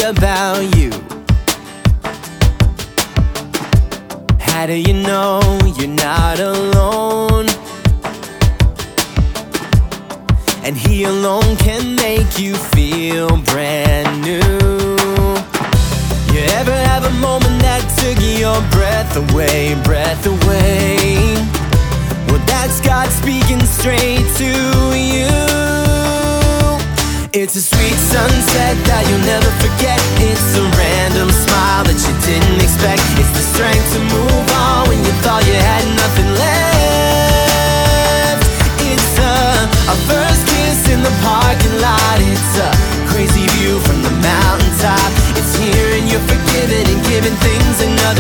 about you. How do you know you're not alone? And he alone can make you feel brand new. You ever have a moment that took your breath away, breath away? Well, that's God speaking straight to you. It's a sweet sunset that you'll never forget. It's a random smile that you didn't expect. It's the strength to move on when you thought you had nothing left. It's a first kiss in the parking lot. It's a crazy view from the mountaintop. It's hearing you're forgiven and giving things another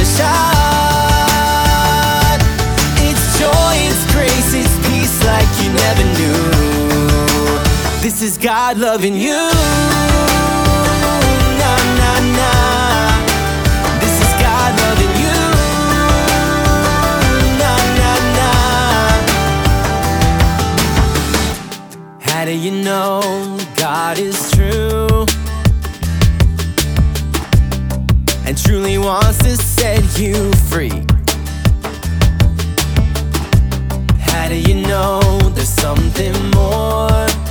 shot. It's joy, it's grace, it's peace like you never knew. This is God loving you. Nah, nah, nah. This is God loving you. Nah, nah, nah. How do you know God is true and truly wants to set you free? How do you know there's something more?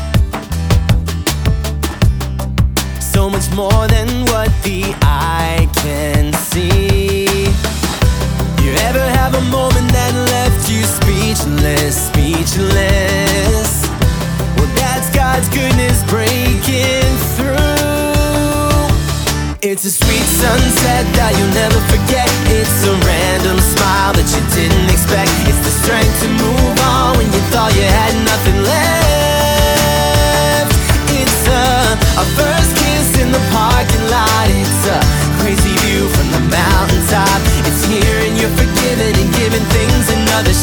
So much more than what the eye can see. You ever have a moment that left you speechless, speechless? Well, that's God's goodness breaking through. It's a sweet sunset that you'll never forget. It's a random smile that you didn't expect. It's the strength to move on when you thought you had nothing left. It's a first kiss in the parking lot. It's a crazy view from the mountaintop. It's hearing you're forgiven and giving things another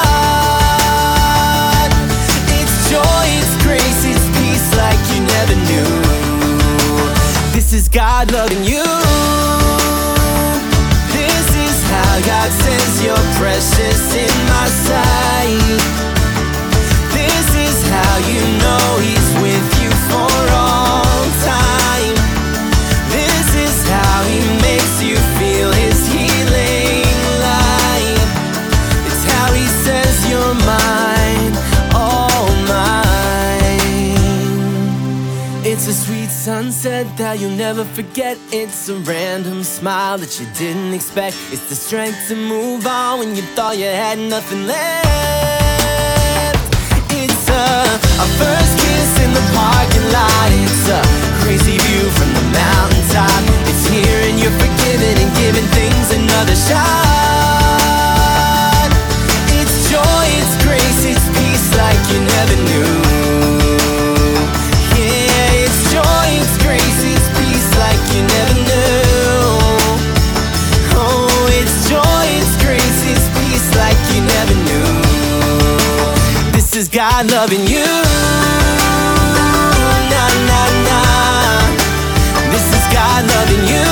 shot. It's joy, it's grace, it's peace like you never knew. This is God loving you. This is how God says you're precious in my sight. This is how you know He's with you for all time. This is how He makes you feel His healing light. It's how He says you're mine, all mine. It's a sweet sunset that you'll never forget. It's a random smile that you didn't expect. It's the strength to move on when you thought you had nothing left. It's a first kiss in the parking lot. It's a crazy view from the mountaintop. It's hearing you're forgiven and giving things another shot. It's joy, it's grace, it's peace like you never knew. Yeah, it's joy, it's grace, it's peace like you never knew. Oh, it's joy, it's grace, it's peace like you never knew. This is God loving you. Nah, nah, nah. This is God loving you.